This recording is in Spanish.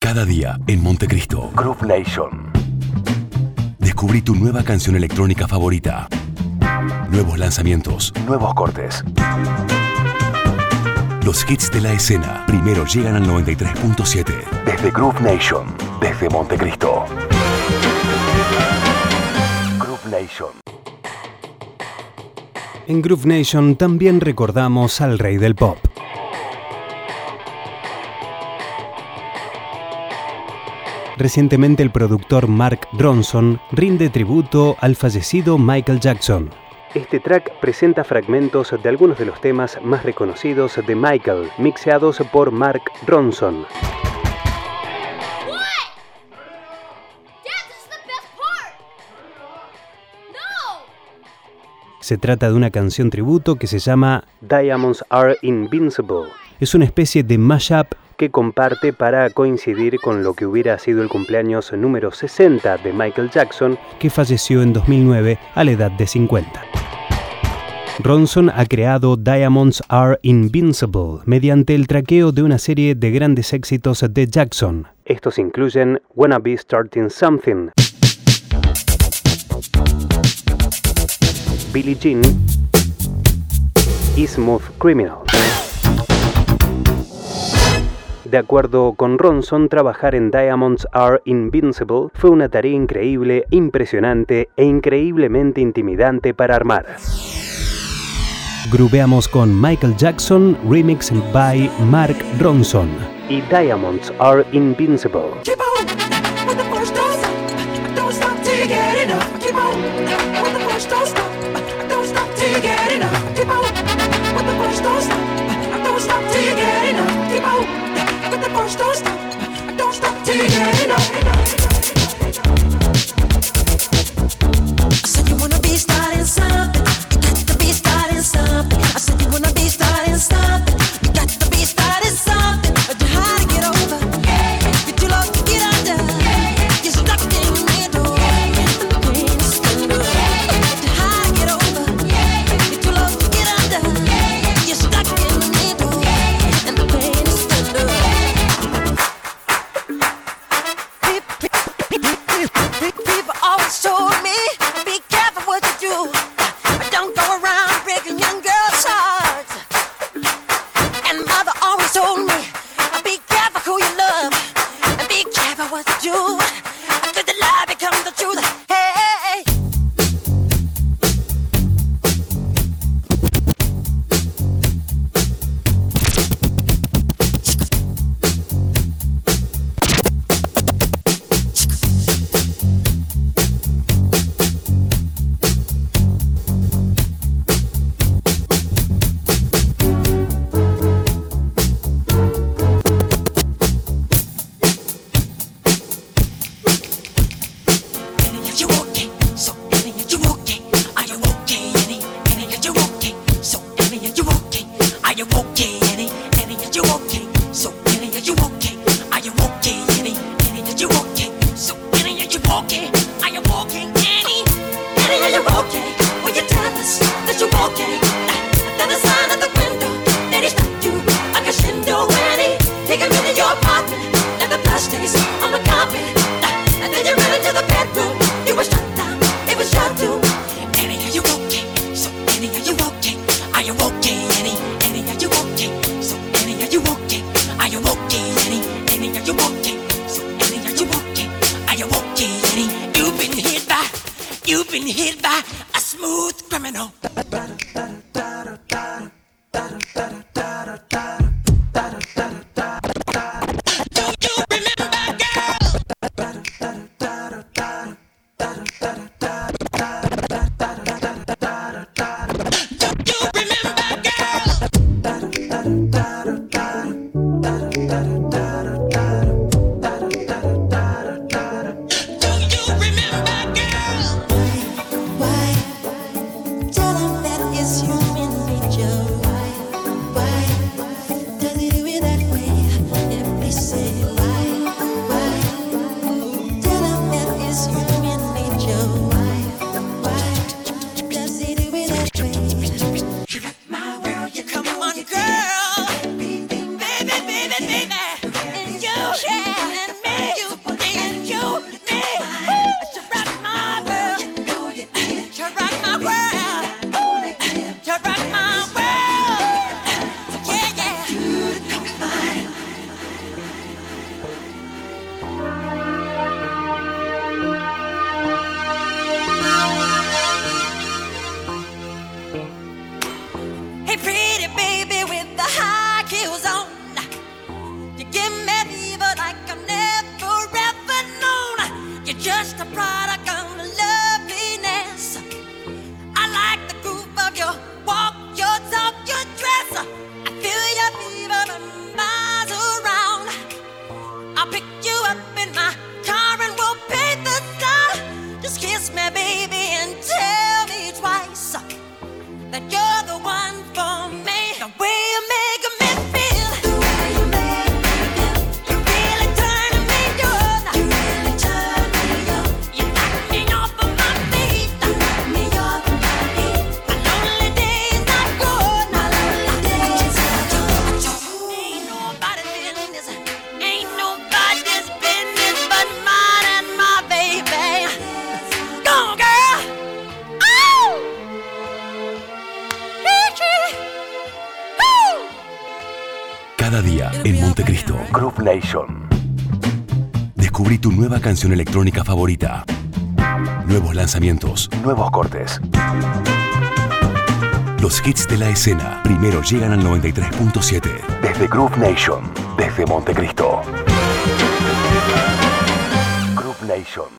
Cada día en Montecristo. Groove Nation. Descubrí tu nueva canción electrónica favorita. Nuevos lanzamientos, nuevos cortes. Los hits de la escena primero llegan al 93.7. Desde Groove Nation, desde Montecristo. Groove Nation. En Groove Nation también recordamos al rey del pop. Recientemente el productor Mark Ronson rinde tributo al fallecido Michael Jackson. Este track presenta fragmentos de algunos de los temas más reconocidos de Michael, mixeados por Mark Ronson. Se trata de una canción tributo que se llama Diamonds Are Invincible. Es una especie de mashup que comparte para coincidir con lo que hubiera sido el cumpleaños número 60 de Michael Jackson, que falleció en 2009 a la edad de 50. Ronson ha creado Diamonds Are Invincible mediante el traqueo de una serie de grandes éxitos de Jackson. Estos incluyen Wanna Be Starting Something, Billie Jean y Smooth Criminal. De acuerdo con Ronson, trabajar en Diamonds Are Invincible fue una tarea increíble, impresionante e increíblemente intimidante para armar. Grooveamos con Michael Jackson, remix by Mark Ronson y Diamonds Are Invincible. You've been hit by a smooth criminal. Tell him that it's human nature. up in my car and we'll paint the sky. Just kiss me, baby, and tell me twice that you're the one for me. The way you make me feel, the way you make me feel, you really turn me on. You really turn me on. You knock me off of my feet. You knock me off of my feet. My lonely days are gone. My lonely days are gone. Ain't nobody's business. Ain't nobody's business but mine and my baby. Go on, girl. Oh! Cada día en Montecristo. Groove Nation. Descubrí tu nueva canción electrónica favorita. Nuevos lanzamientos, nuevos cortes. Los hits de la escena primero llegan al 93.7. Desde Groove Nation, desde Montecristo. Groove Nation.